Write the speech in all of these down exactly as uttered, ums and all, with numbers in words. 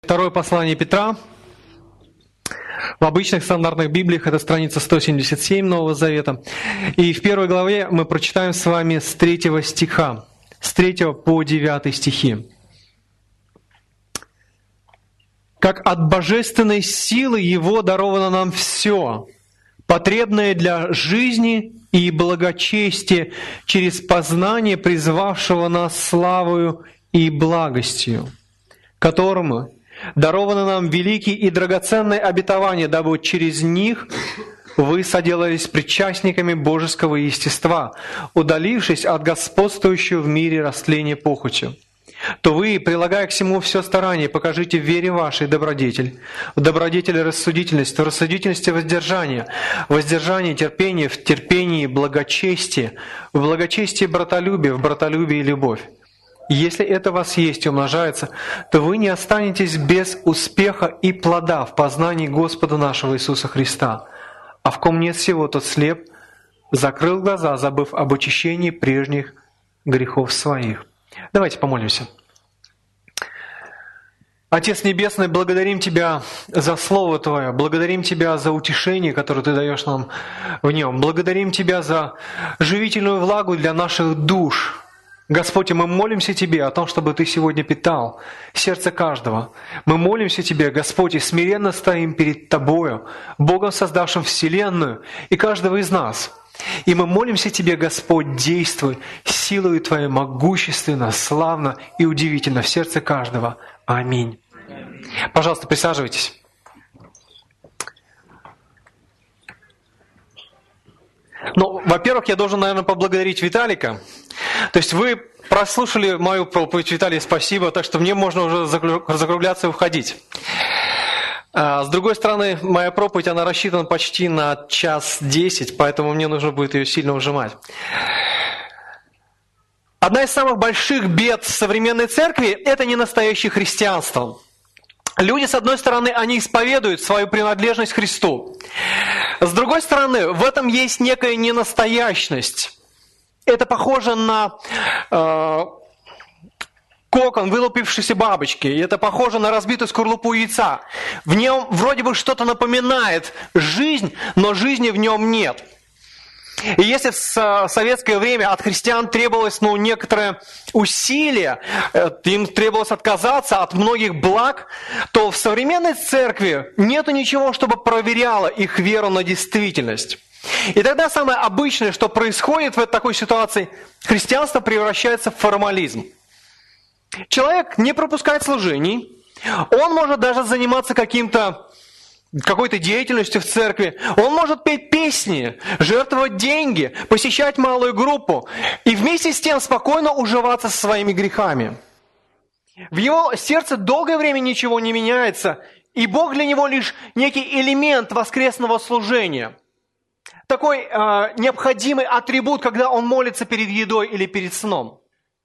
Второе послание Петра. В обычных стандартных Библиях это страница сто семьдесят семь Нового Завета. И в первой главе мы прочитаем с вами с третьего стиха, с третьего по девятый стихи. «Как от божественной силы Его даровано нам все, потребное для жизни и благочестия через познание призвавшего нас славою и благостью, которому даровано нам великие и драгоценные обетования, дабы через них вы соделались причастниками божеского естества, удалившись от господствующего в мире растления похотью. То вы, прилагая к всему все старание, покажите в вере вашей добродетель, в добродетели рассудительность, в рассудительности воздержание, в воздержании терпение, в терпении благочестие, в благочестии братолюбие, в братолюбии любовь. Если это у вас есть и умножается, то вы не останетесь без успеха и плода в познании Господа нашего Иисуса Христа. А в ком нет всего, тот слеп, закрыл глаза, забыв об очищении прежних грехов своих». Давайте помолимся. Отец Небесный, благодарим Тебя за Слово Твое, благодарим Тебя за утешение, которое Ты даешь нам в нем, благодарим Тебя за живительную влагу для наших душ. Господь, мы молимся Тебе о том, чтобы Ты сегодня питал сердце каждого. Мы молимся Тебе, Господь, и смиренно стоим перед Тобою, Богом, создавшим Вселенную и каждого из нас. И мы молимся Тебе, Господь, действуй силою Твоей могущественно, славно и удивительно в сердце каждого. Аминь. Пожалуйста, присаживайтесь. Ну, во-первых, я должен, наверное, поблагодарить Виталика. То есть вы прослушали мою проповедь, Виталий, спасибо, так что мне можно уже закругляться и уходить. А с другой стороны, моя проповедь, она рассчитана почти на час десять, поэтому мне нужно будет ее сильно ужимать. Одна из самых больших бед современной церкви – это не настоящее христианство. Люди, с одной стороны, они исповедуют свою принадлежность Христу. С другой стороны, в этом есть некая ненастоящность. Это похоже на э, кокон вылупившейся бабочки. И это похоже на разбитую скорлупу яйца. В нем вроде бы что-то напоминает жизнь, но жизни в нем нет. И если в советское время от христиан требовалось ну, некоторое усилие, им требовалось отказаться от многих благ, то в современной церкви нету ничего, чтобы проверяло их веру на действительность. И тогда самое обычное, что происходит в такой ситуации, христианство превращается в формализм. Человек не пропускает служений, он может даже заниматься каким-то какой-то деятельностью в церкви, он может петь песни, жертвовать деньги, посещать малую группу и вместе с тем спокойно уживаться со своими грехами. В его сердце долгое время ничего не меняется, и Бог для него лишь некий элемент воскресного служения. Такой э, необходимый атрибут, когда он молится перед едой или перед сном.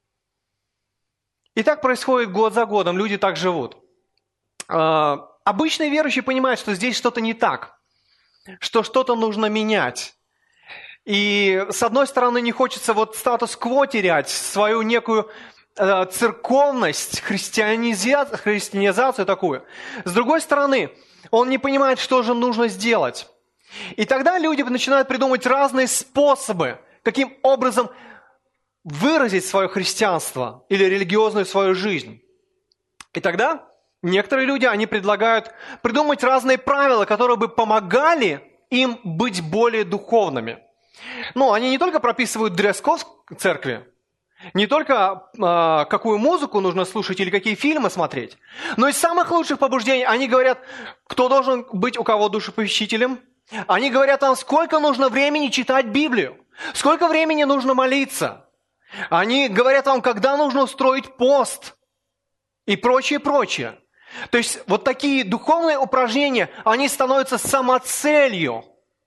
И так происходит год за годом, люди так живут. Э, обычные верующие понимают, что здесь что-то не так, что что-то нужно менять. И с одной стороны не хочется вот статус-кво терять, свою некую э, церковность, христианизацию, христианизацию такую. С другой стороны, он не понимает, что же нужно сделать. И тогда люди начинают придумывать разные способы, каким образом выразить свое христианство или религиозную свою жизнь. И тогда некоторые люди, они предлагают придумать разные правила, которые бы помогали им быть более духовными. Ну, они не только прописывают дресс-код в церкви, не только э, какую музыку нужно слушать или какие фильмы смотреть, но из самых лучших побуждений они говорят, кто должен быть у кого душепопечителем. Они говорят вам, сколько нужно времени читать Библию, сколько времени нужно молиться. Они говорят вам, когда нужно устроить пост и прочее, прочее. То есть вот такие духовные упражнения, они становятся самоцелью.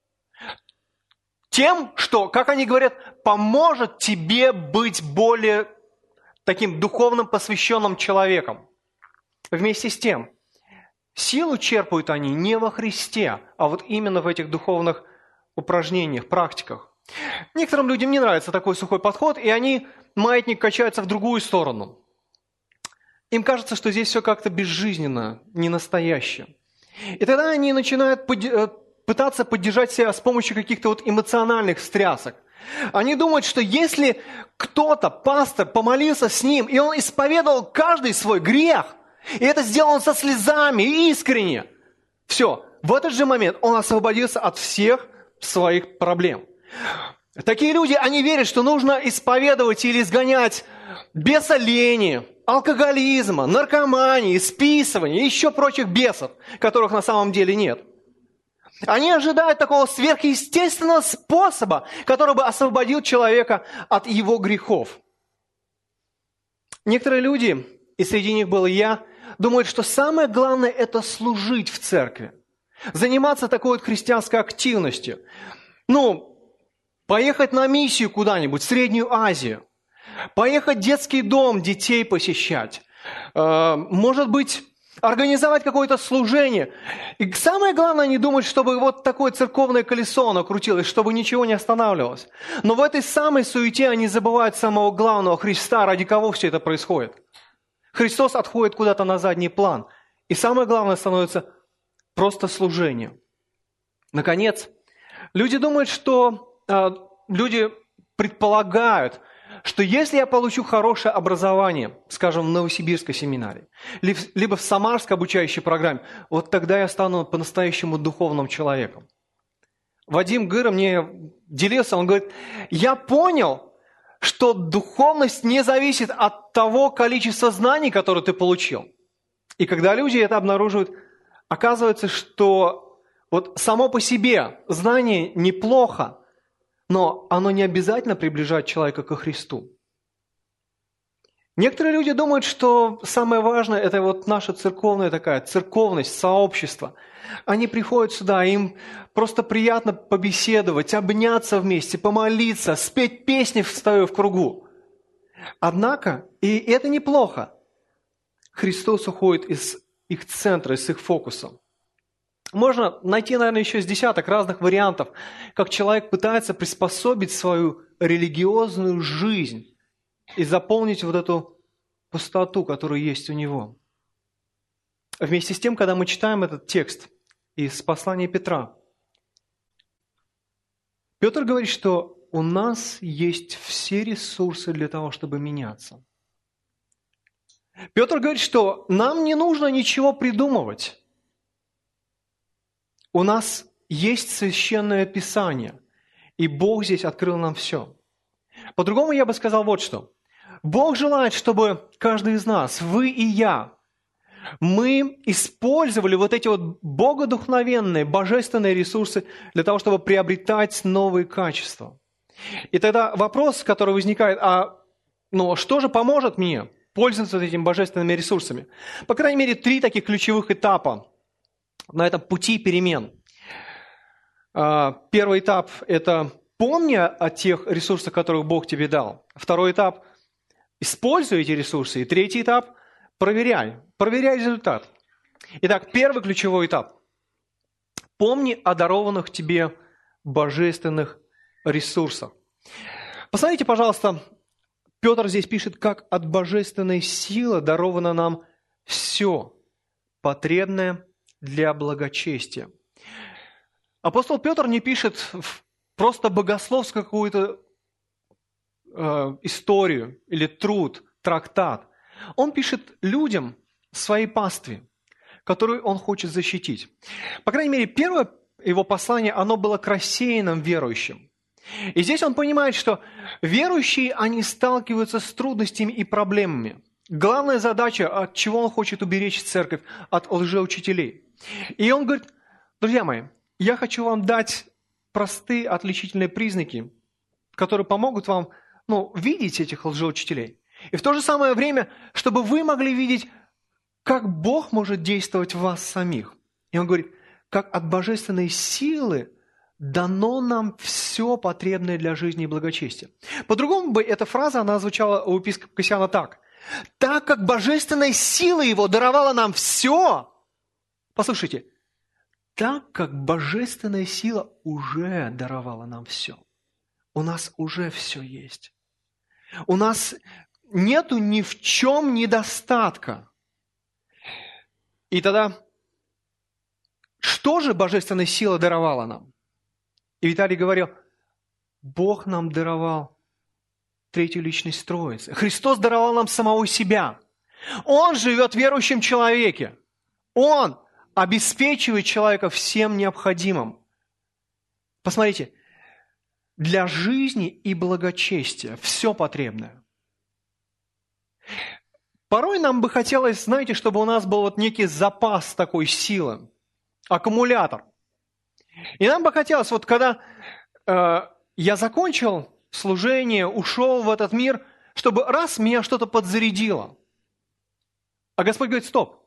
Тем, что, как они говорят, поможет тебе быть более таким духовным посвященным человеком. Вместе с тем, силу черпают они не во Христе, а вот именно в этих духовных упражнениях, практиках. Некоторым людям не нравится такой сухой подход, и они, маятник, качаются в другую сторону. им кажется, что здесь все как-то безжизненно, не настоящее. И тогда они начинают пытаться поддержать себя с помощью каких-то вот эмоциональных встрясок. Они думают, что если кто-то, пастор, помолился с ним, и он исповедовал каждый свой грех, и это сделал он со слезами и искренне, все, в этот же момент он освободился от всех своих проблем. Такие люди, они верят, что нужно исповедовать или изгонять беса лени, алкоголизма, наркомании, списывания и еще прочих бесов, которых на самом деле нет. Они ожидают такого сверхъестественного способа, который бы освободил человека от его грехов. Некоторые люди, и среди них был и я, думают, что самое главное – это служить в церкви, заниматься такой вот христианской активностью. Ну, поехать на миссию куда-нибудь, в Среднюю Азию, поехать в детский дом, детей посещать, может быть, организовать какое-то служение. И самое главное, они думают, чтобы вот такое церковное колесо, оно крутилось, чтобы ничего не останавливалось. Но в этой самой суете они забывают самого главного Христа, ради кого все это происходит. Христос отходит куда-то на задний план. И самое главное становится просто служением. Наконец, люди думают, что э, люди предполагают, что если я получу хорошее образование, скажем, в Новосибирской семинарии, либо в Самарской обучающей программе, вот тогда я стану по-настоящему духовным человеком. Вадим Гыра мне делился, он говорит, я понял, что духовность не зависит от того количества знаний, которые ты получил. И когда люди это обнаруживают, оказывается, что вот само по себе знание неплохо, но оно не обязательно приближает человека ко Христу. Некоторые люди думают, что самое важное – это вот наша церковная такая церковность, сообщество. Они приходят сюда, им просто приятно побеседовать, обняться вместе, помолиться, спеть песни, стоя в кругу. Однако, и это неплохо, Христос уходит из их центра, из их фокуса. Можно найти, наверное, еще с десяток разных вариантов, как человек пытается приспособить свою религиозную жизнь и заполнить вот эту пустоту, которая есть у него. Вместе с тем, когда мы читаем этот текст из послания Петра, Петр говорит, что у нас есть все ресурсы для того, чтобы меняться. Петр говорит, что нам не нужно ничего придумывать. У нас есть священное Писание, и Бог здесь открыл нам все. По-другому я бы сказал вот что. Бог желает, чтобы каждый из нас, вы и я, мы использовали вот эти вот богодухновенные, божественные ресурсы для того, чтобы приобретать новые качества. И тогда вопрос, который возникает, а ну, что же поможет мне пользоваться этими божественными ресурсами? По крайней мере, три таких ключевых этапа на этом пути перемен. Первый этап – это помни о тех ресурсах, которые Бог тебе дал. Второй этап – используй эти ресурсы. И третий этап – проверяй. Проверяй результат. Итак, первый ключевой этап. Помни о дарованных тебе божественных ресурсах. Посмотрите, пожалуйста, Петр здесь пишет, как от божественной силы даровано нам все потребное для благочестия. Апостол Петр не пишет просто богословскую какую-то э, историю или труд, трактат. Он пишет людям своей пастве, которую он хочет защитить. По крайней мере, первое его послание, оно было к рассеянным верующим. И здесь он понимает, что верующие, они сталкиваются с трудностями и проблемами. Главная задача, от чего он хочет уберечь церковь, от лжеучителей. И он говорит, друзья мои, я хочу вам дать простые отличительные признаки, которые помогут вам ну, видеть этих лжеучителей. И в то же самое время, чтобы вы могли видеть, как Бог может действовать в вас самих. И он говорит, как от божественной силы дано нам все потребное для жизни и благочестия. По-другому бы эта фраза, она звучала у епископа Кассиана так. Так как божественная сила его даровала нам все, послушайте, так как божественная сила уже даровала нам все. У нас уже все есть. У нас нету ни в чем недостатка. И тогда, что же божественная сила даровала нам? И Виталий говорил, Бог нам даровал третью личность Троицы. Христос даровал нам самого себя. Он живет в верующем человеке. Он обеспечивает человека всем необходимым. Посмотрите, для жизни и благочестия все потребное. Порой нам бы хотелось, знаете, чтобы у нас был вот некий запас такой силы, аккумулятор. И нам бы хотелось, вот когда э, я закончил служение, ушел в этот мир, чтобы раз меня что-то подзарядило. А Господь говорит, стоп.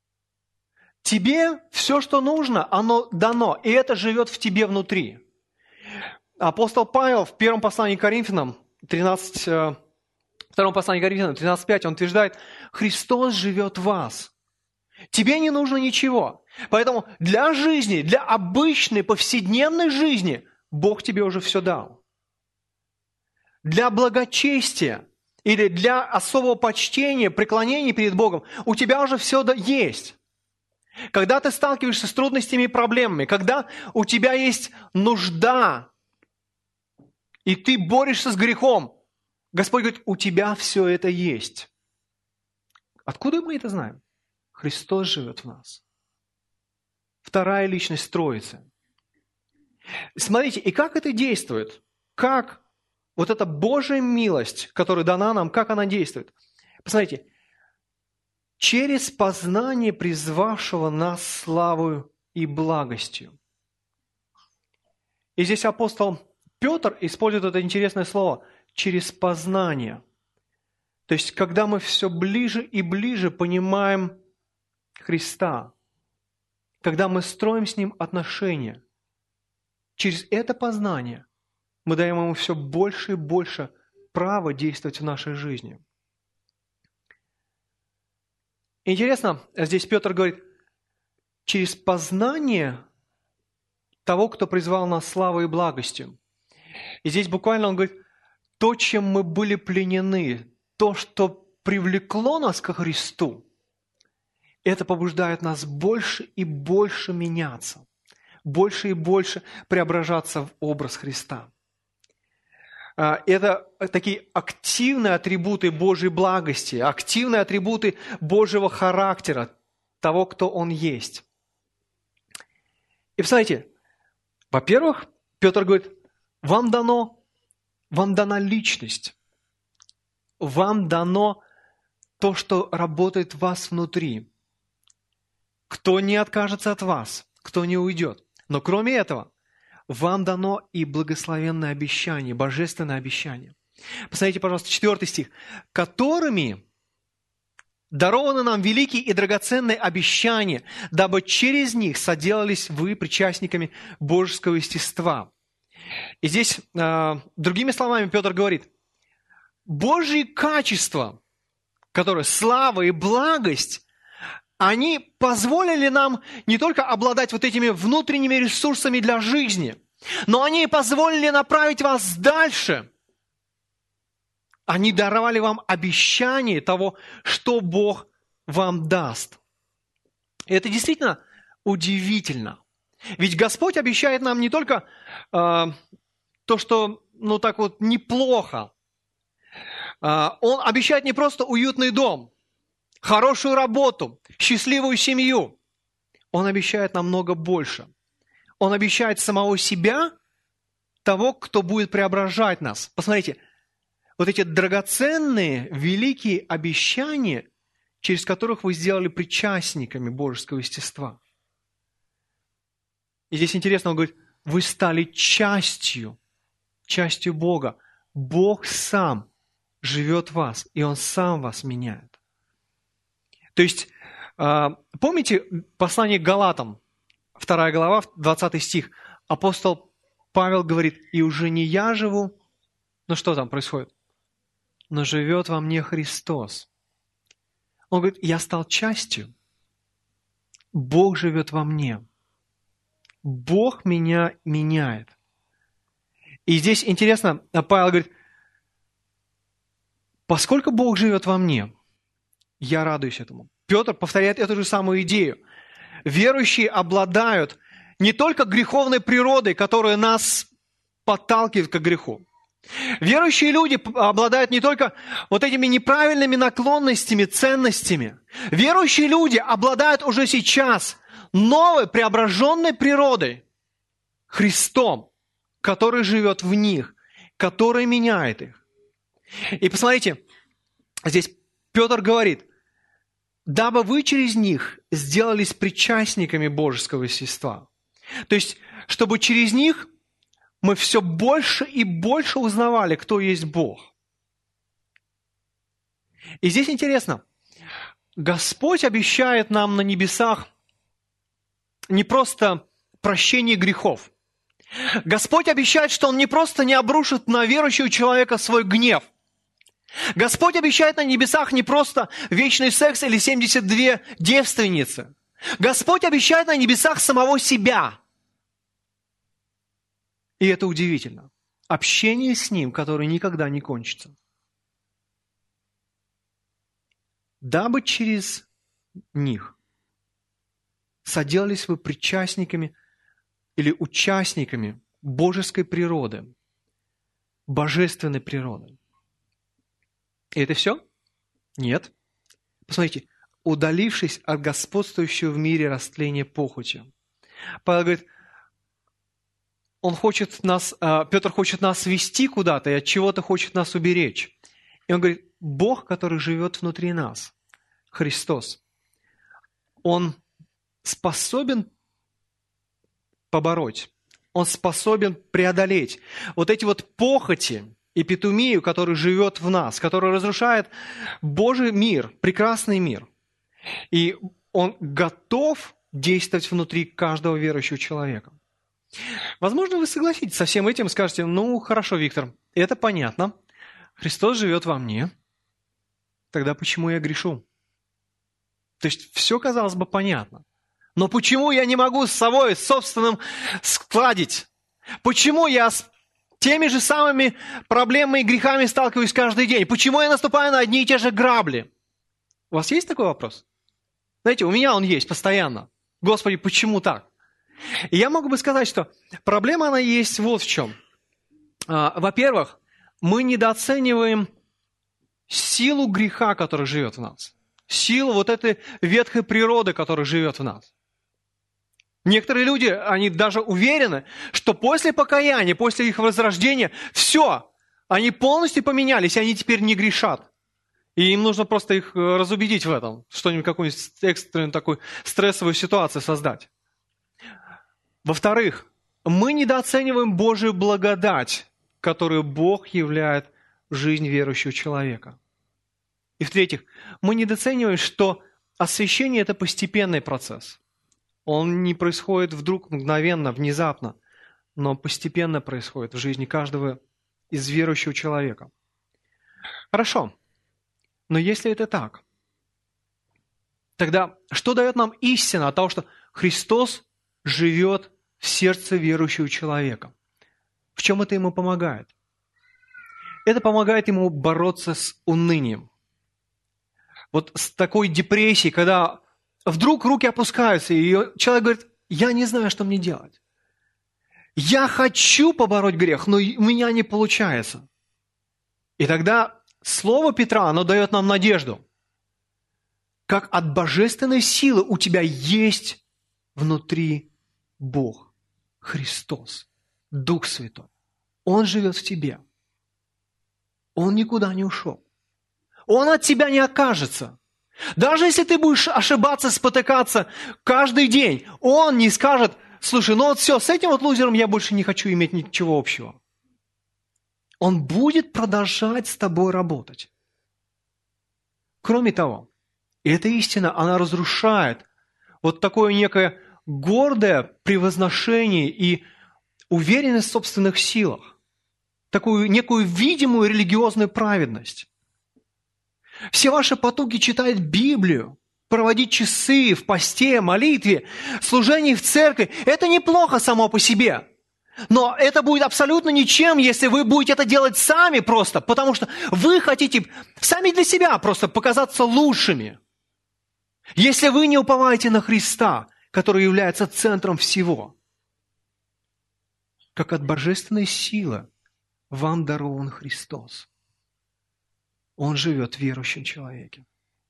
Тебе все, что нужно, оно дано, и это живет в тебе внутри. Апостол Павел в первом послании к Коринфянам, тринадцать, э, втором послании к Коринфянам, тринадцать пять, он утверждает, Христос живет в вас. Тебе не нужно ничего. Поэтому для жизни, для обычной повседневной жизни Бог тебе уже все дал. Для благочестия или для особого почтения, преклонения перед Богом у тебя уже все есть. Когда ты сталкиваешься с трудностями и проблемами, когда у тебя есть нужда, и ты борешься с грехом, Господь говорит, у тебя все это есть. Откуда мы это знаем? Христос живет в нас. Вторая личность Троицы. Смотрите, и как это действует? Как вот эта Божья милость, которая дана нам, как она действует? Посмотрите, через познание призвавшего нас славою и благостью. И здесь апостол Петр использует это интересное слово «через познание». То есть, когда мы все ближе и ближе понимаем Христа, когда мы строим с Ним отношения, через это познание мы даем Ему все больше и больше права действовать в нашей жизни. Интересно, здесь Петр говорит, через познание того, кто призвал нас славой и благостью. И здесь буквально он говорит, то, чем мы были пленены, то, что привлекло нас ко Христу, это побуждает нас больше и больше меняться, больше и больше преображаться в образ Христа. Это такие активные атрибуты Божьей благости, активные атрибуты Божьего характера, того, кто Он есть. И посмотрите, во-первых, Петр говорит, вам дано, вам дана личность, вам дано то, что работает в вас внутри. Кто не откажется от вас, кто не уйдет. Но кроме этого, вам дано и благословенное обещание, божественное обещание. Посмотрите, пожалуйста, четвертый стих. «Которыми дарованы нам великие и драгоценные обещания, дабы через них соделались вы причастниками божеского естества». И здесь, другими словами, Петр говорит, Божьи качества, которые слава и благость, они позволили нам не только обладать вот этими внутренними ресурсами для жизни, но они позволили направить вас дальше. Они даровали вам обещание того, что Бог вам даст. И это действительно удивительно. Ведь Господь обещает нам не только э, то, что, ну так вот, неплохо. Э, Он обещает не просто уютный дом, хорошую работу, счастливую семью. Он обещает намного больше. Он обещает самого себя, того, кто будет преображать нас. Посмотрите, вот эти драгоценные, великие обещания, через которых вы сделали причастниками божеского естества. И здесь интересно, он говорит, вы стали частью, частью Бога. Бог сам живет в вас, и Он сам вас меняет. То есть, помните послание к Галатам, вторая глава, двадцатый стих, апостол Павел говорит, и уже не я живу, ну что там происходит? Но живет во мне Христос. Он говорит, я стал частью, Бог живет во мне. Бог меня меняет. И здесь интересно, Павел говорит, поскольку Бог живет во мне, я радуюсь этому. Петр повторяет эту же самую идею. Верующие обладают не только греховной природой, которая нас подталкивает к греху. Верующие люди обладают не только вот этими неправильными наклонностями, ценностями. Верующие люди обладают уже сейчас новой преображенной природой, Христом, который живет в них, который меняет их. И посмотрите, здесь Петр говорит, дабы вы через них сделались причастниками божеского естества. То есть, чтобы через них мы все больше и больше узнавали, кто есть Бог. И здесь интересно, Господь обещает нам на небесах не просто прощение грехов. Господь обещает, что Он не просто не обрушит на верующего человека свой гнев. Господь обещает на небесах не просто вечный секс или семьдесят две девственницы. Господь обещает на небесах самого себя. И это удивительно. Общение с Ним, которое никогда не кончится. Дабы через них соделались вы причастниками или участниками божеской природы, божественной природы. И это все? Нет. Посмотрите, удалившись от господствующего в мире растления похотью. Павел говорит, он хочет нас, Петр хочет нас вести куда-то и от чего-то хочет нас уберечь. И он говорит, Бог, который живет внутри нас, Христос, Он способен побороть, Он способен преодолеть вот эти вот похоти и петумию, который живет в нас, который разрушает Божий мир, прекрасный мир. И Он готов действовать внутри каждого верующего человека. Возможно, вы согласитесь со всем этим и скажете, ну, хорошо, Виктор, это понятно. Христос живет во мне. Тогда почему я грешу? То есть все, казалось бы, понятно. Но почему я не могу с собой, с собственным складить? Почему я с теми же самыми проблемами и грехами сталкиваюсь каждый день? Почему я наступаю на одни и те же грабли? У вас есть такой вопрос? Знаете, у меня он есть постоянно. Господи, почему так? И я могу бы сказать, что проблема, она есть вот в чем. Во-первых, мы недооцениваем силу греха, который живет в нас. Силу вот этой ветхой природы, которая живет в нас. Некоторые люди, они даже уверены, что после покаяния, после их возрождения, все, они полностью поменялись, и они теперь не грешат. И им нужно просто их разубедить в этом, что-нибудь, какую-нибудь экстренную такую стрессовую ситуацию создать. Во-вторых, мы недооцениваем Божию благодать, которую Бог являет в жизнь верующего человека. И в-третьих, мы недооцениваем, что освящение – это постепенный процесс. Он не происходит вдруг, мгновенно, внезапно, но постепенно происходит в жизни каждого из верующего человека. Хорошо, но если это так, тогда что дает нам истина от того, что Христос живет в сердце верующего человека? В чем это ему помогает? Это помогает ему бороться с унынием. Вот с такой депрессией, когда вдруг руки опускаются, и человек говорит, я не знаю, что мне делать. Я хочу побороть грех, но у меня не получается. И тогда слово Петра, оно дает нам надежду. Как от божественной силы у тебя есть внутри Бог, Христос, Дух Святой. Он живет в тебе. Он никуда не ушел. Он от тебя не окажется. Даже если ты будешь ошибаться, спотыкаться каждый день, Он не скажет, слушай, ну вот все, с этим вот лузером я больше не хочу иметь ничего общего. Он будет продолжать с тобой работать. Кроме того, эта истина, она разрушает вот такое некое гордое превозношение и уверенность в собственных силах, такую некую видимую религиозную праведность. Все ваши потуги читать Библию, проводить часы в посте, молитве, служении в церкви, это неплохо само по себе. Но это будет абсолютно ничем, если вы будете это делать сами просто, потому что вы хотите сами для себя просто показаться лучшими. Если вы не уповаете на Христа, который является центром всего, как от божественной силы вам дарован Христос. Он живет в верующем человеке.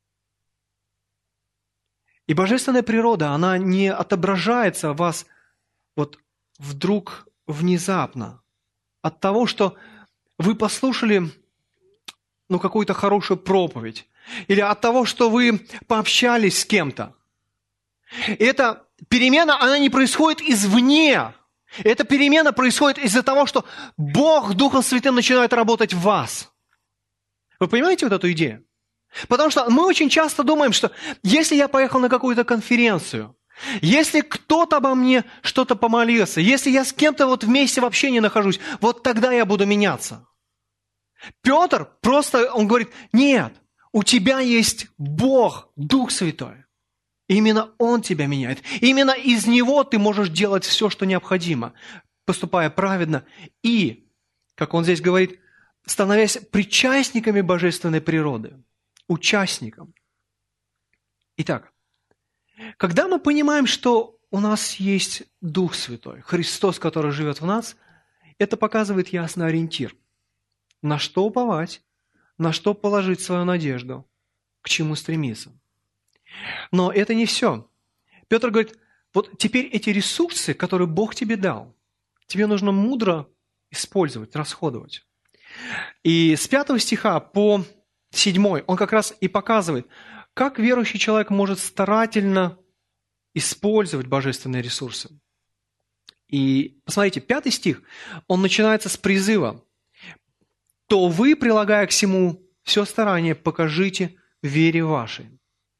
И божественная природа, она не отображается в вас вот вдруг внезапно от того, что вы послушали ну, какую-то хорошую проповедь, или от того, что вы пообщались с кем-то. И эта перемена, она не происходит извне. Эта перемена происходит из-за того, что Бог Духом Святым начинает работать в вас. Вы понимаете вот эту идею? Потому что мы очень часто думаем, что если я поехал на какую-то конференцию, если кто-то обо мне что-то помолился, если я с кем-то вот вместе в общении нахожусь, вот тогда я буду меняться. Петр просто, он говорит, нет, у тебя есть Бог, Дух Святой. Именно Он тебя меняет. Именно из Него ты можешь делать все, что необходимо, поступая праведно. И, как он здесь говорит, становясь причастниками божественной природы, участником. Итак, когда мы понимаем, что у нас есть Дух Святой, Христос, который живет в нас, это показывает ясный ориентир. На что уповать, на что положить свою надежду, к чему стремиться. Но это не все. Петр говорит, вот теперь эти ресурсы, которые Бог тебе дал, тебе нужно мудро использовать, расходовать. И с пятого стиха по седьмой он как раз и показывает, как верующий человек может старательно использовать божественные ресурсы. И посмотрите, пятый стих, он начинается с призыва. «То вы, прилагая к всему все старание, покажите вере вашей».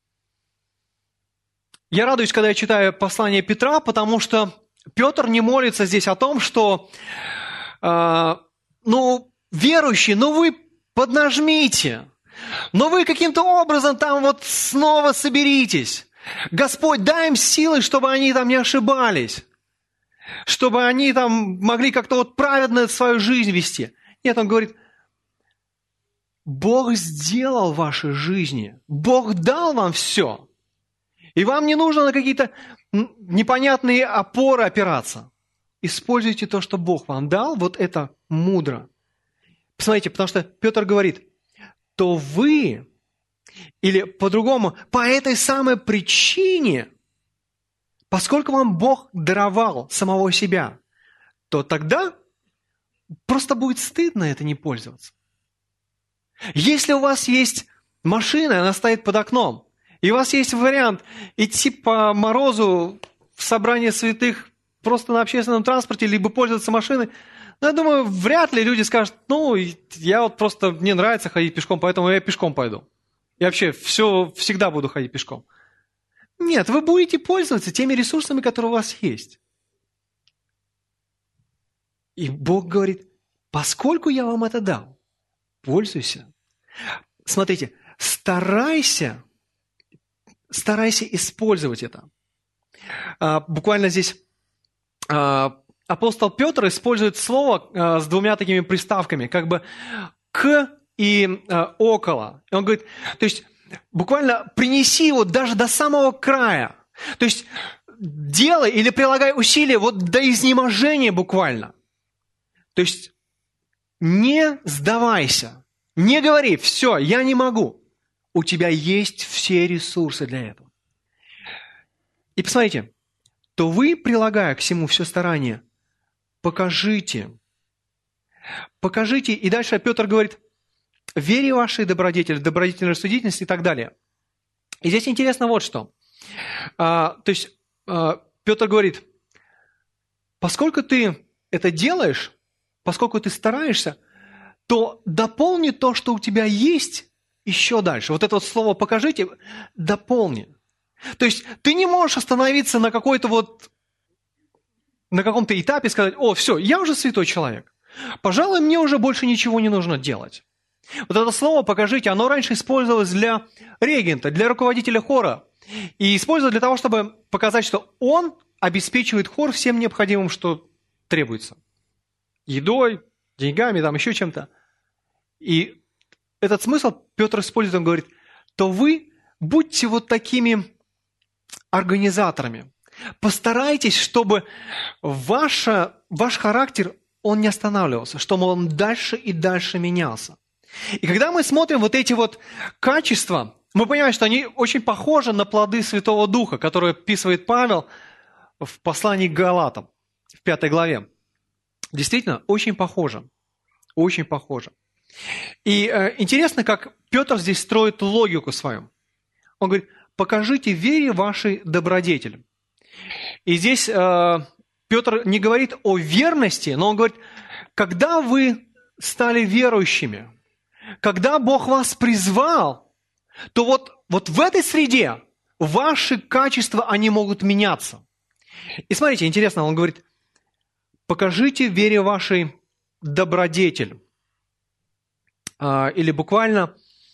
Я радуюсь, когда я читаю послание Петра, потому что Петр не молится здесь о том, что, э, ну, верующие, ну вы поднажмите, но вы каким-то образом там вот снова соберитесь. Господь, дай им силы, чтобы они там не ошибались, чтобы они там могли как-то вот праведно свою жизнь вести. Нет, он говорит, Бог сделал в вашей жизни, Бог дал вам все. И вам не нужно на какие-то непонятные опоры опираться. Используйте то, что Бог вам дал, вот это мудро. Посмотрите, потому что Петр говорит, то вы, или по-другому, по этой самой причине, поскольку вам Бог даровал самого себя, то тогда просто будет стыдно это не пользоваться. Если у вас есть машина, она стоит под окном, и у вас есть вариант идти по морозу в собрание святых просто на общественном транспорте, либо пользоваться машиной, ну, я думаю, вряд ли люди скажут, ну, я вот просто, мне нравится ходить пешком, поэтому я пешком пойду. Я вообще все, всегда буду ходить пешком. Нет, вы будете пользоваться теми ресурсами, которые у вас есть. И Бог говорит, поскольку я вам это дал, пользуйся. Смотрите, старайся, старайся использовать это. А, буквально здесь а, апостол Петр использует слово а, с двумя такими приставками, как бы «к» и а, «около». И он говорит, то есть буквально принеси его даже до самого края. То есть делай или прилагай усилия вот до изнеможения буквально. То есть не сдавайся, не говори, все, я не могу. У тебя есть все ресурсы для этого. И посмотрите, то вы, прилагая к всему все старание, покажите, покажите, и дальше Петр говорит, вере вашей добродетели, добродетельной рассудительности и так далее. И здесь интересно вот что. А, то есть а, Петр говорит, поскольку ты это делаешь, поскольку ты стараешься, то дополни то, что у тебя есть, еще дальше. Вот это вот слово «покажите» дополни. То есть ты не можешь остановиться на какой-то вот, на каком-то этапе и сказать, о, все, я уже святой человек. Пожалуй, мне уже больше ничего не нужно делать. Вот это слово «покажите», оно раньше использовалось для регента, для руководителя хора. И использовалось для того, чтобы показать, что он обеспечивает хор всем необходимым, что требуется. Едой, деньгами, там еще чем-то. И этот смысл Петр использует, он говорит, то вы будьте вот такими организаторами. Постарайтесь, чтобы ваша, ваш характер, он не останавливался, чтобы он дальше и дальше менялся. И когда мы смотрим вот эти вот качества, мы понимаем, что они очень похожи на плоды Святого Духа, которые описывает Павел в послании к Галатам, в пятой главе. Действительно, очень похоже. Очень похоже. И э, интересно, как Петр здесь строит логику свою. Он говорит, покажите вере вашей добродетель. И здесь э, Петр не говорит о верности, но он говорит, когда вы стали верующими, когда Бог вас призвал, то вот, вот в этой среде ваши качества, они могут меняться. И смотрите, интересно, он говорит, покажите вере вашей добродетель. А, или буквально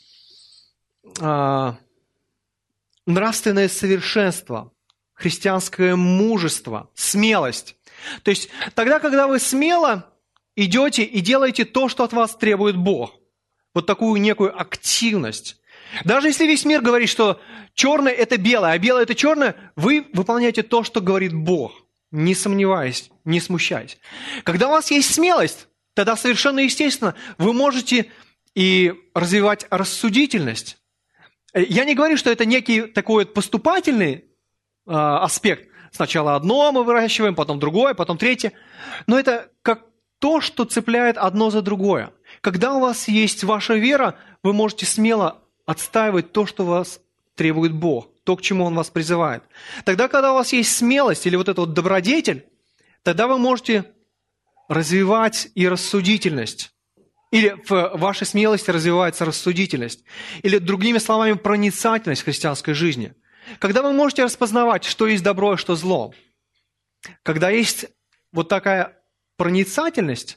а, нравственное совершенство, христианское мужество, смелость. То есть тогда, когда вы смело идете и делаете то, что от вас требует Бог. Вот такую некую активность. Даже если весь мир говорит, что черное – это белое, а белое – это черное, вы выполняете то, что говорит Бог, не сомневаясь, не смущаясь. Когда у вас есть смелость, тогда совершенно естественно, вы можете и развивать рассудительность. Я не говорю, что это некий такой поступательный э, аспект. Сначала одно мы выращиваем, потом другое, потом третье. Но это как то, что цепляет одно за другое. Когда у вас есть ваша вера, вы можете смело отстаивать то, что вас требует Бог, то, к чему Он вас призывает. Тогда, когда у вас есть смелость или вот этот вот добродетель, тогда вы можете развивать и рассудительность. Или в вашей смелости развивается рассудительность. Или, другими словами, проницательность в христианской жизни. Когда вы можете распознавать, что есть добро, а что зло. Когда есть вот такая проницательность,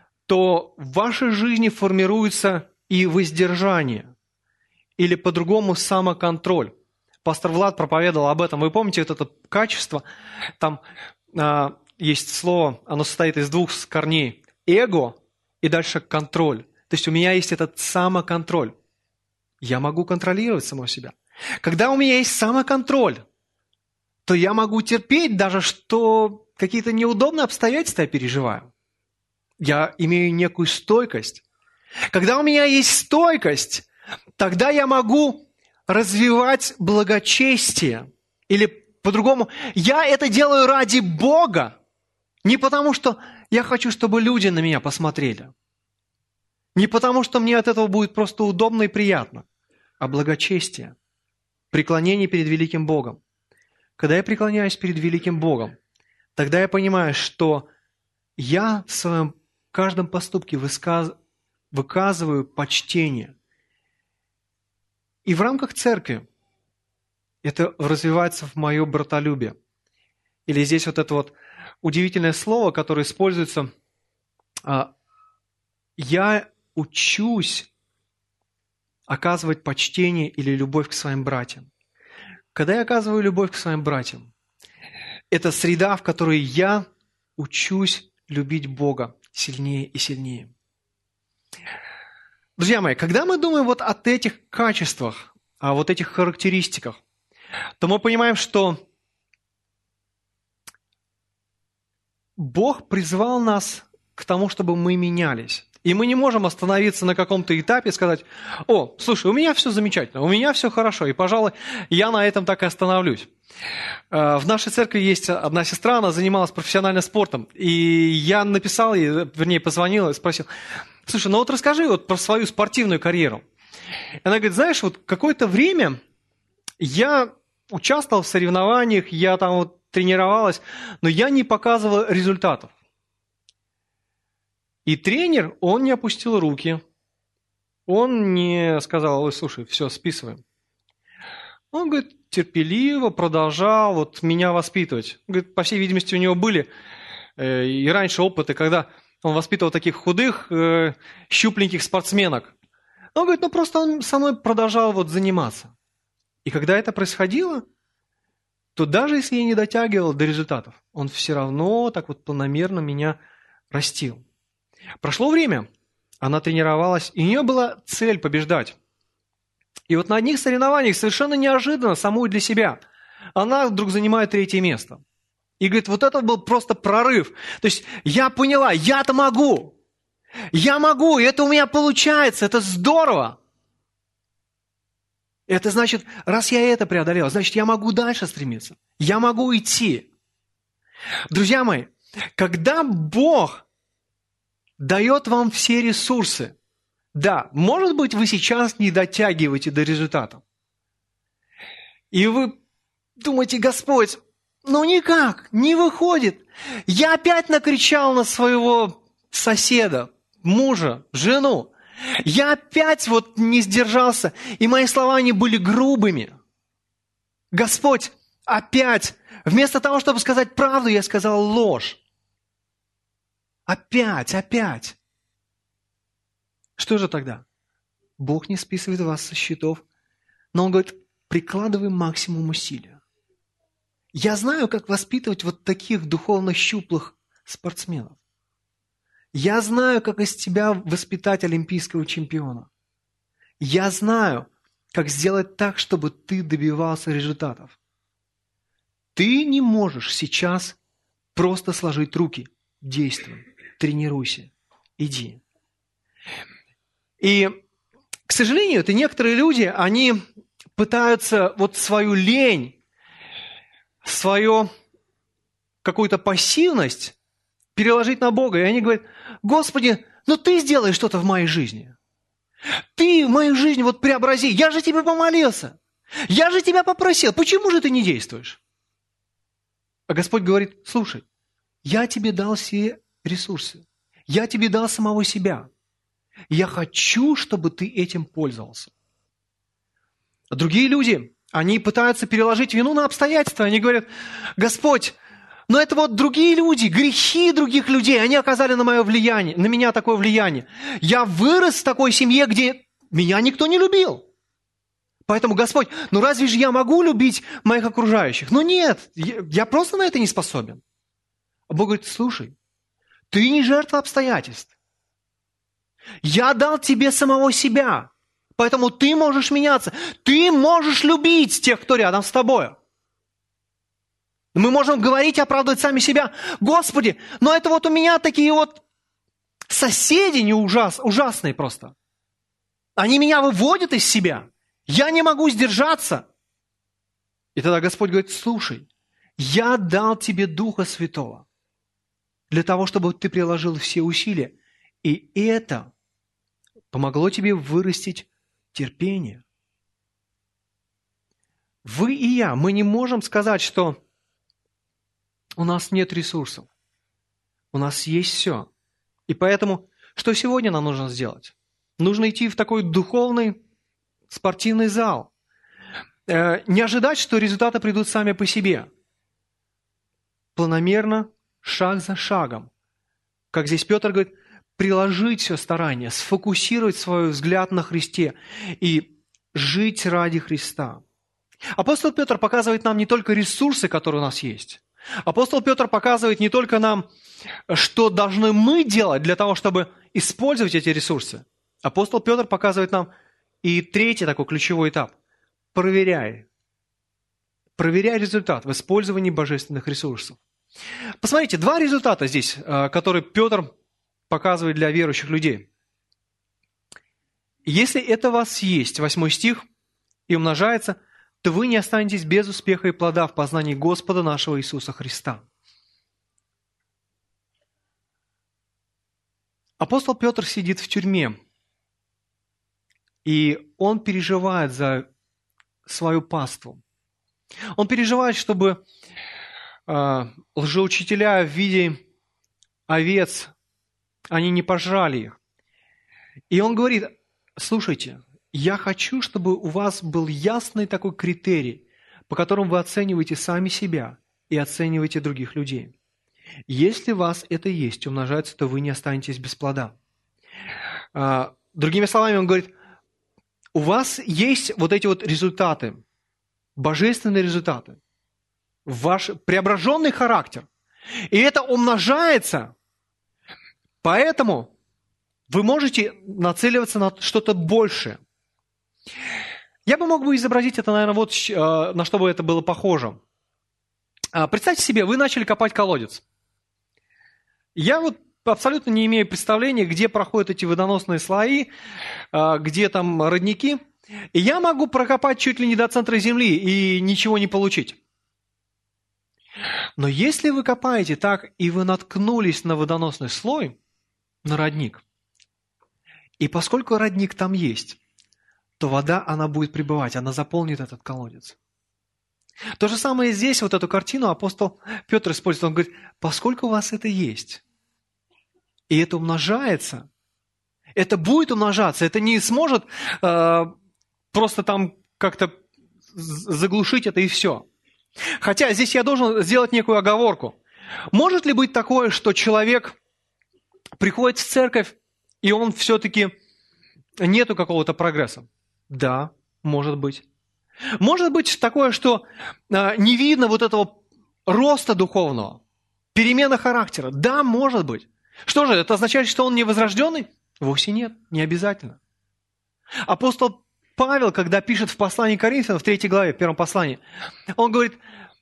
то в вашей жизни формируется и воздержание. Или по-другому самоконтроль. Пастор Влад проповедовал об этом. Вы помните вот это качество? Там а, есть слово, оно состоит из двух корней. Эго и дальше контроль. То есть у меня есть этот самоконтроль. Я могу контролировать самого себя. Когда у меня есть самоконтроль, то я могу терпеть даже, что какие-то неудобные обстоятельства я переживаю. Я имею некую стойкость. Когда у меня есть стойкость, тогда я могу развивать благочестие. Или по-другому, я это делаю ради Бога, не потому что я хочу, чтобы люди на меня посмотрели. Не потому, что мне от этого будет просто удобно и приятно, а благочестие, преклонение перед великим Богом. Когда я преклоняюсь перед великим Богом, тогда я понимаю, что я в своем каждом поступке высказ... выказываю почтение. И в рамках церкви это развивается в мое братолюбие. Или здесь вот это вот удивительное слово, которое используется. Я учусь оказывать почтение или любовь к своим братьям. Когда я оказываю любовь к своим братьям, это среда, в которой я учусь любить Бога сильнее и сильнее. Друзья мои, когда мы думаем вот о этих качествах, о вот этих характеристиках, то мы понимаем, что Бог призвал нас к тому, чтобы мы менялись. И мы не можем остановиться на каком-то этапе и сказать: «О, слушай, у меня все замечательно, у меня все хорошо, и, пожалуй, я на этом так и остановлюсь». В нашей церкви есть одна сестра, она занималась профессиональным спортом, и я написал ей, вернее, позвонил и спросил: «Слушай, ну вот расскажи вот про свою спортивную карьеру». Она говорит: «Знаешь, вот какое-то время я участвовал в соревнованиях, я там вот тренировалась, но я не показывала результатов». И тренер, он не опустил руки, он не сказал: «Ой, слушай, все, списываем». Он, говорит, терпеливо продолжал вот меня воспитывать. Говорит, по всей видимости, у него были э, и раньше опыты, когда он воспитывал таких худых, э, щупленьких спортсменок. Он говорит, ну просто он со мной продолжал вот заниматься. И когда это происходило, то даже если я не дотягивал до результатов, он все равно так вот планомерно меня растил. Прошло время, она тренировалась, и у нее была цель побеждать. И вот на одних соревнованиях совершенно неожиданно, самую для себя, она вдруг занимает третье место. И говорит, вот это был просто прорыв. То есть я поняла, я-то могу. Я могу, и это у меня получается, это здорово. Это значит, раз я это преодолела, значит, я могу дальше стремиться. Я могу идти. Друзья мои, когда Бог дает вам все ресурсы, да, может быть, вы сейчас не дотягиваете до результата. И вы думаете, Господь, ну никак, не выходит. Я опять накричал на своего соседа, мужа, жену. Я опять вот не сдержался, и мои слова, они были грубыми. Господь, опять, вместо того, чтобы сказать правду, я сказал ложь. Опять, опять. Что же тогда? Бог не списывает вас со счетов, но Он говорит, прикладывай максимум усилия. Я знаю, как воспитывать вот таких духовно щуплых спортсменов. Я знаю, как из тебя воспитать олимпийского чемпиона. Я знаю, как сделать так, чтобы ты добивался результатов. Ты не можешь сейчас просто сложить руки. Действуй, тренируйся, иди. И, к сожалению, это некоторые люди, они пытаются вот свою лень, свою какую-то пассивность переложить на Бога. И они говорят, Господи, ну Ты сделай что-то в моей жизни. Ты в мою жизнь вот преобрази. Я же Тебе помолился. Я же Тебя попросил. Почему же Ты не действуешь? А Господь говорит, слушай, я Тебе дал все ресурсы. Я Тебе дал самого себя. Я хочу, чтобы Ты этим пользовался. А другие люди, они пытаются переложить вину на обстоятельства. Они говорят, Господь, но это вот другие люди, грехи других людей, они оказали на мое влияние, на меня такое влияние. Я вырос в такой семье, где меня никто не любил. Поэтому, Господь, ну разве же я могу любить моих окружающих? Ну нет, я просто на это не способен. А Бог говорит, слушай, ты не жертва обстоятельств. Я дал тебе самого себя, поэтому ты можешь меняться. Ты можешь любить тех, кто рядом с тобой. Мы можем говорить и оправдывать сами себя. Господи, но это вот у меня такие вот соседи не ужас, ужасные просто. Они меня выводят из себя. Я не могу сдержаться. И тогда Господь говорит, слушай, я дал тебе Духа Святого для того, чтобы ты приложил все усилия. И это помогло тебе вырастить терпение. Вы и я, мы не можем сказать, что у нас нет ресурсов. У нас есть все. И поэтому, что сегодня нам нужно сделать? Нужно идти в такой духовный спортивный зал. Не ожидать, что результаты придут сами по себе. Планомерно, шаг за шагом. Как здесь Петр говорит, приложить все старание, сфокусировать свой взгляд на Христе и жить ради Христа. Апостол Петр показывает нам не только ресурсы, которые у нас есть. Апостол Петр показывает не только нам, что должны мы делать для того, чтобы использовать эти ресурсы. Апостол Петр показывает нам и третий такой ключевой этап. Проверяй. Проверяй результат в использовании божественных ресурсов. Посмотрите, два результата здесь, которые Петр показывает для верующих людей. Если это у вас есть, восьмой стих, и умножается, то вы не останетесь без успеха и плода в познании Господа нашего Иисуса Христа. Апостол Петр сидит в тюрьме, и он переживает за свою паству. Он переживает, чтобы э, лжеучителя в виде овец, они не пожрали их. И он говорит, слушайте, я хочу, чтобы у вас был ясный такой критерий, по которому вы оцениваете сами себя и оцениваете других людей. Если у вас это есть, умножается, то вы не останетесь без плода. А, другими словами, он говорит, у вас есть вот эти вот результаты, божественные результаты, ваш преображенный характер. И это умножается, поэтому вы можете нацеливаться на что-то большее. Я бы мог бы изобразить это, наверное, вот на что бы это было похоже. Представьте себе, вы начали копать колодец. Я вот абсолютно не имею представления, где проходят эти водоносные слои, где там родники. И я могу прокопать чуть ли не до центра земли и ничего не получить. Но если вы копаете так, и вы наткнулись на водоносный слой, на родник, и поскольку родник там есть, то вода, она будет пребывать, она заполнит этот колодец. То же самое здесь, вот эту картину апостол Петр использует. Он говорит, поскольку у вас это есть, и это умножается, это будет умножаться, это не сможет э, просто там как-то заглушить это и все. Хотя здесь я должен сделать некую оговорку. Может ли быть такое, что человек приходит в церковь, и он все-таки нету какого-то прогресса? Да, может быть. Может быть такое, что а, не видно вот этого роста духовного, перемены характера? Да, может быть. Что же, это означает, что он невозрожденный? Вовсе нет, не обязательно. Апостол Павел, когда пишет в послании к Коринфянам, в третьей главе, в первом послании, он говорит,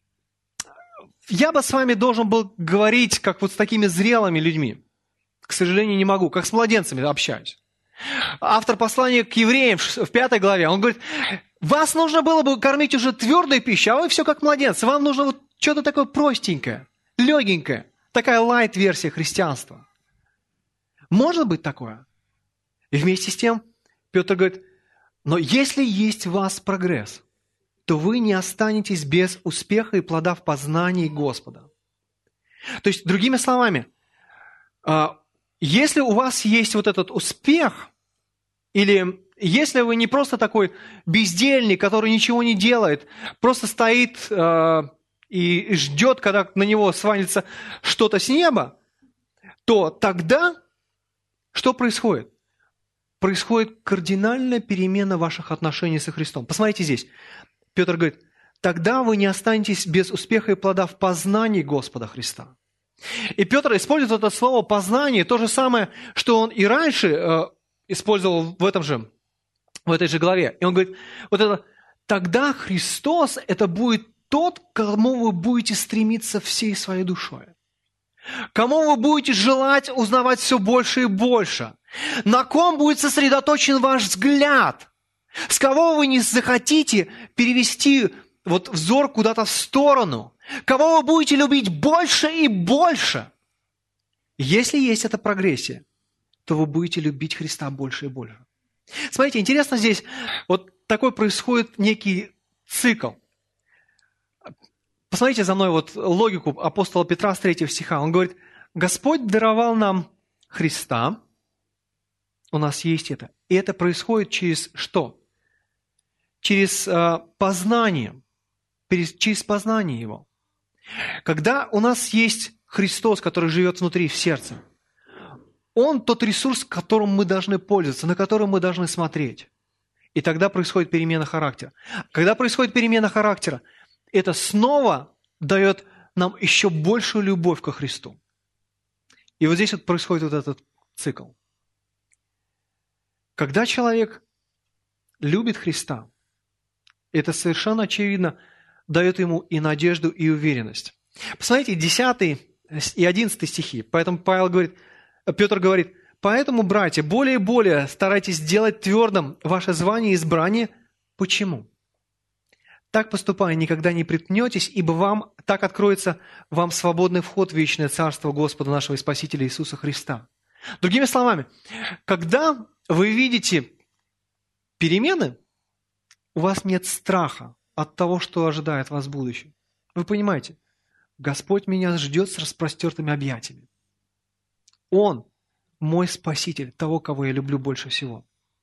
я бы с вами должен был говорить, как вот с такими зрелыми людьми. К сожалению, не могу, как с младенцами общаюсь. Автор послания к евреям в пятой главе, он говорит, вас нужно было бы кормить уже твердой пищей, а вы все как младенцы. Вам нужно вот что-то такое простенькое, легенькое, такая лайт-версия христианства. Может быть такое? И вместе с тем Петр говорит, но если есть в вас прогресс, то вы не останетесь без успеха и плода в познании Господа. То есть, другими словами, если у вас есть вот этот успех, или если вы не просто такой бездельник, который ничего не делает, просто стоит э, и ждет, когда на него свалится что-то с неба, то тогда что происходит? Происходит кардинальная перемена ваших отношений со Христом. Посмотрите здесь. Петр говорит, тогда вы не останетесь без успеха и плода в познании Господа Христа. И Петр использует это слово «познание», то же самое, что он и раньше э, использовал в, этом же, в этой же главе. И он говорит, вот это «тогда Христос – это будет тот, к кому вы будете стремиться всей своей душой, кому вы будете желать узнавать все больше и больше, на ком будет сосредоточен ваш взгляд, с кого вы не захотите перевести вот взор куда-то в сторону, кого вы будете любить больше и больше. Если есть эта прогрессия, то вы будете любить Христа больше и больше. Смотрите, интересно здесь, вот такой происходит некий цикл. Посмотрите за мной вот логику апостола Петра с третьего стиха. Он говорит, Господь даровал нам Христа, у нас есть это. И это происходит через что? Через э, познание, через познание Его. Когда у нас есть Христос, который живет внутри, в сердце, Он тот ресурс, которым мы должны пользоваться, на который мы должны смотреть. И тогда происходит перемена характера. Когда происходит перемена характера, это снова дает нам еще большую любовь ко Христу. И вот здесь вот происходит вот этот цикл. Когда человек любит Христа, это совершенно очевидно дает ему и надежду, и уверенность. Посмотрите, десятый и одиннадцатый стихи. Поэтому Павел говорит, Петр говорит, «Поэтому, братья, более и более старайтесь сделать твердым ваше звание и избрание». Почему? «Так поступая, никогда не приткнетесь, ибо вам так откроется вам свободный вход в вечное царство Господа нашего и Спасителя Иисуса Христа». Другими словами, когда вы видите перемены, у вас нет страха от того, что ожидает вас в будущем. Вы понимаете, Господь меня ждет с распростертыми объятиями. Он мой Спаситель, того, кого я люблю больше всего.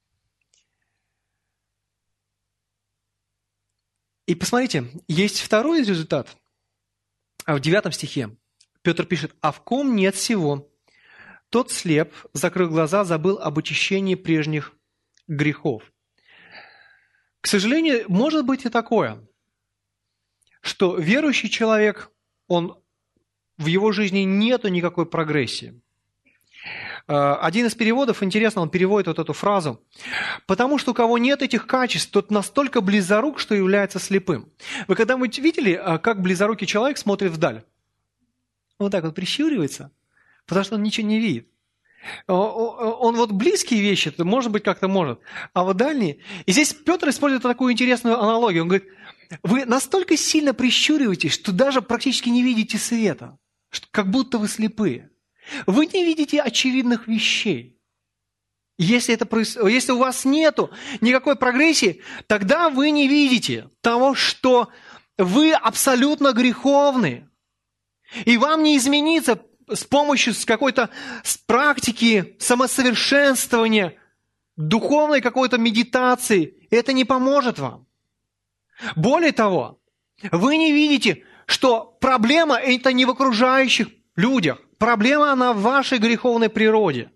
И посмотрите, есть второй результат. А в девятом стихе Петр пишет, «А в ком нет всего? Тот слеп, закрыв глаза, забыл об очищении прежних грехов». К сожалению, может быть и такое, что верующий человек, он, в его жизни нету никакой прогрессии. Один из переводов, интересно, он переводит вот эту фразу. «Потому что у кого нет этих качеств, тот настолько близорук, что является слепым». Вы когда-нибудь видели, как близорукий человек смотрит вдаль? Он вот так вот прищуривается, потому что он ничего не видит. Он вот близкие вещи, может быть, как-то может, а вот дальние... И здесь Петр использует такую интересную аналогию. Он говорит, вы настолько сильно прищуриваетесь, что даже практически не видите света, как будто вы слепые. Вы не видите очевидных вещей. Если, это, если у вас нет никакой прогрессии, тогда вы не видите того, что вы абсолютно греховны. И вам не измениться с помощью какой-то практики самосовершенствования, духовной какой-то медитации. Это не поможет вам. Более того, вы не видите, что проблема это не в окружающих людях. Проблема она в вашей греховной природе.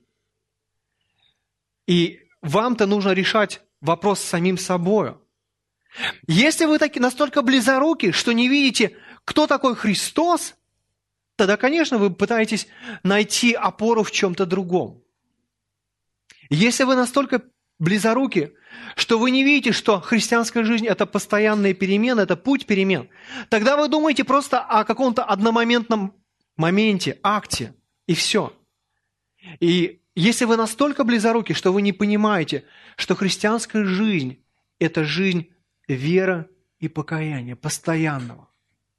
И вам-то нужно решать вопрос с самим собой. Если вы таки настолько близоруки, что не видите, кто такой Христос, тогда, конечно, вы пытаетесь найти опору в чем-то другом. Если вы настолько близоруки, что вы не видите, что христианская жизнь – это постоянные перемены, это путь перемен, тогда вы думаете просто о каком-то одномоментном моменте, акте, и все. И если вы настолько близоруки, что вы не понимаете, что христианская жизнь – это жизнь веры и покаяния, постоянного.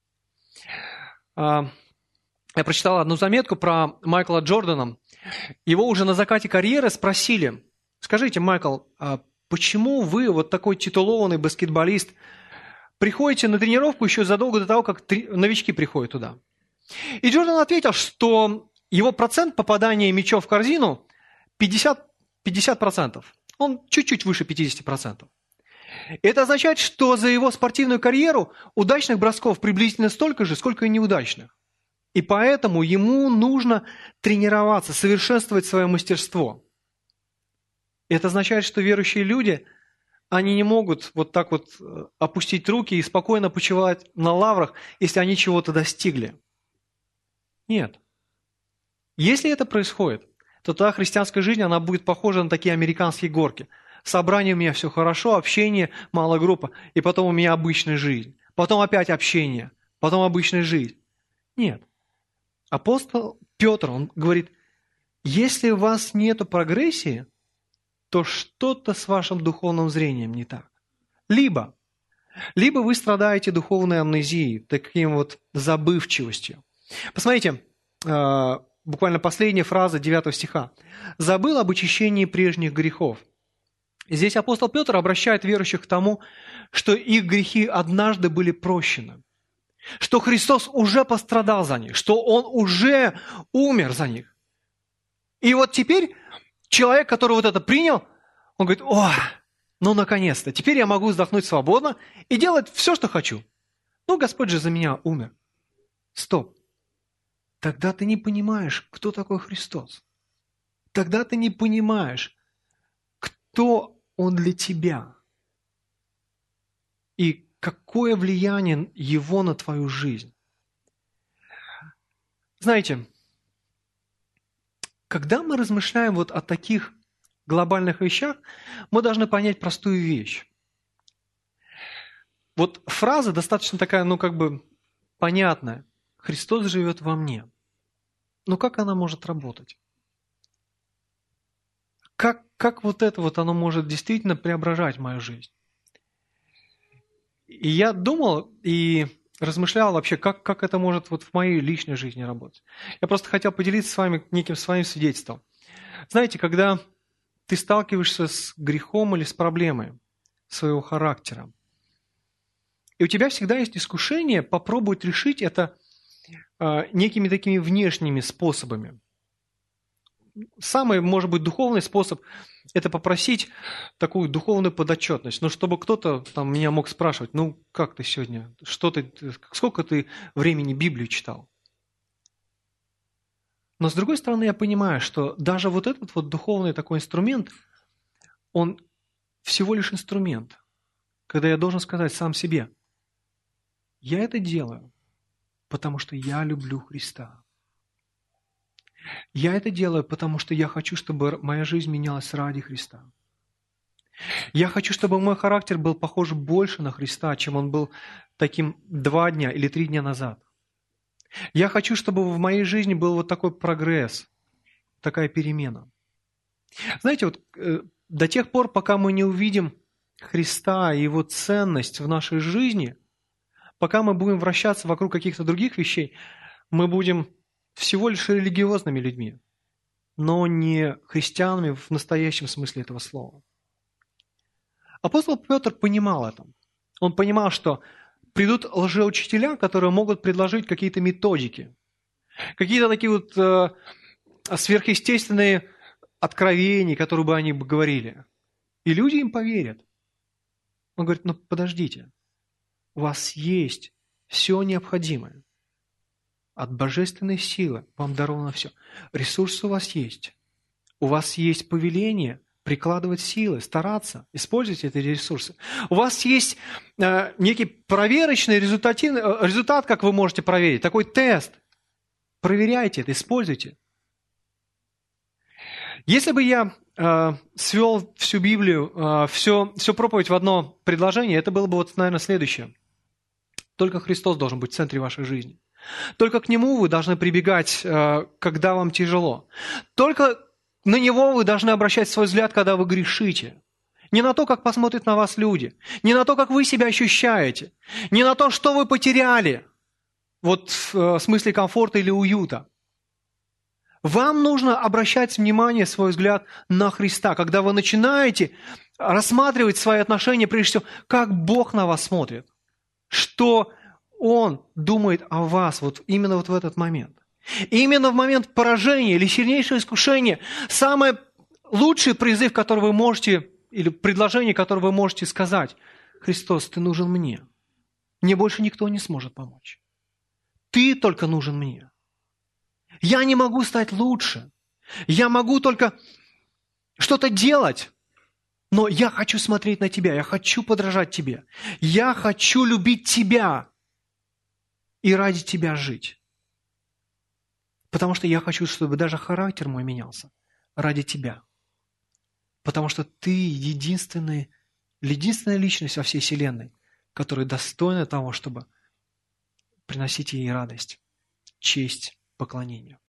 Я прочитал одну заметку про Майкла Джордана. Его уже на закате карьеры спросили, скажите, Майкл, а почему вы, вот такой титулованный баскетболист, приходите на тренировку еще задолго до того, как новички приходят туда? И Джордан ответил, что его процент попадания мячом в корзину пятьдесят процентов. Он чуть-чуть выше пятьдесят процентов. Это означает, что за его спортивную карьеру удачных бросков приблизительно столько же, сколько и неудачных. И поэтому ему нужно тренироваться, совершенствовать свое мастерство. Это означает, что верующие люди, они не могут вот так вот опустить руки и спокойно почивать на лаврах, если они чего-то достигли. Нет. Если это происходит, то та христианская жизнь, она будет похожа на такие американские горки. В собрании у меня все хорошо, общение, малая группа, и потом у меня обычная жизнь. Потом опять общение, потом обычная жизнь. Нет. Апостол Петр, он говорит, если у вас нет прогрессии, то что-то с вашим духовным зрением не так. Либо, либо вы страдаете духовной амнезией, таким вот забывчивостью. Посмотрите, буквально последняя фраза девятого стиха. «Забыл об очищении прежних грехов». Здесь апостол Петр обращает верующих к тому, что их грехи однажды были прощены, что Христос уже пострадал за них, что Он уже умер за них. И вот теперь человек, который вот это принял, он говорит, о, ну наконец-то, теперь я могу вздохнуть свободно и делать все, что хочу. Ну, Господь же за меня умер. Стоп. Тогда ты не понимаешь, кто такой Христос. Тогда ты не понимаешь, кто Он для тебя. И какое влияние Его на твою жизнь. Знаете, когда мы размышляем вот о таких глобальных вещах, мы должны понять простую вещь. Вот фраза достаточно такая, ну как бы понятная. Христос живет во мне. Но как она может работать? Как, как вот это вот оно может действительно преображать мою жизнь? И я думал и размышлял вообще, как, как это может вот в моей личной жизни работать. Я просто хотел поделиться с вами неким своим свидетельством. Знаете, когда ты сталкиваешься с грехом или с проблемой своего характера, и у тебя всегда есть искушение попробовать решить это э, некими такими внешними способами. Самый, может быть, духовный способ – это попросить такую духовную подотчетность. Ну, чтобы кто-то там меня мог спрашивать, ну, как ты сегодня, что ты, сколько ты времени Библию читал? Но, с другой стороны, я понимаю, что даже вот этот вот духовный такой инструмент, он всего лишь инструмент, когда я должен сказать сам себе, я это делаю, потому что я люблю Христа. Я это делаю, потому что я хочу, чтобы моя жизнь менялась ради Христа. Я хочу, чтобы мой характер был похож больше на Христа, чем он был таким два дня или три дня назад. Я хочу, чтобы в моей жизни был вот такой прогресс, такая перемена. Знаете, вот э, до тех пор, пока мы не увидим Христа и Его ценность в нашей жизни, пока мы будем вращаться вокруг каких-то других вещей, мы будем всего лишь религиозными людьми, но не христианами в настоящем смысле этого слова. Апостол Петр понимал это. Он понимал, что придут лжеучителя, которые могут предложить какие-то методики, какие-то такие вот э, сверхъестественные откровения, которые бы они бы говорили. И люди им поверят. Он говорит, ну подождите, у вас есть все необходимое. От божественной силы вам даровано все. Ресурсы у вас есть. У вас есть повеление прикладывать силы, стараться, использовать эти ресурсы. У вас есть э, некий проверочный результативный, э, результат, как вы можете проверить, такой тест. Проверяйте это, используйте. Если бы я э, свел всю Библию, э, все, всю проповедь в одно предложение, это было бы, вот, наверное, следующее. Только Христос должен быть в центре вашей жизни. Только к Нему вы должны прибегать, э, когда вам тяжело. Только на Него вы должны обращать свой взгляд, когда вы грешите. Не на то, как посмотрят на вас люди, не на то, как вы себя ощущаете, не на то, что вы потеряли, вот в смысле комфорта или уюта. Вам нужно обращать внимание, свой взгляд на Христа, когда вы начинаете рассматривать свои отношения, прежде всего, как Бог на вас смотрит, что Он думает о вас вот именно вот в этот момент. И именно в момент поражения или сильнейшего искушения самый лучший призыв, который вы можете, или предложение, которое вы можете сказать: Христос, Ты нужен мне. Мне больше никто не сможет помочь. Ты только нужен мне. Я не могу стать лучше. Я могу только что-то делать, но я хочу смотреть на Тебя, я хочу подражать Тебе. Я хочу любить Тебя и ради Тебя жить. Потому что я хочу, чтобы даже характер мой менялся ради Тебя. Потому что Ты единственный, единственная личность во всей вселенной, которая достойна того, чтобы приносить ей радость, честь, поклонение.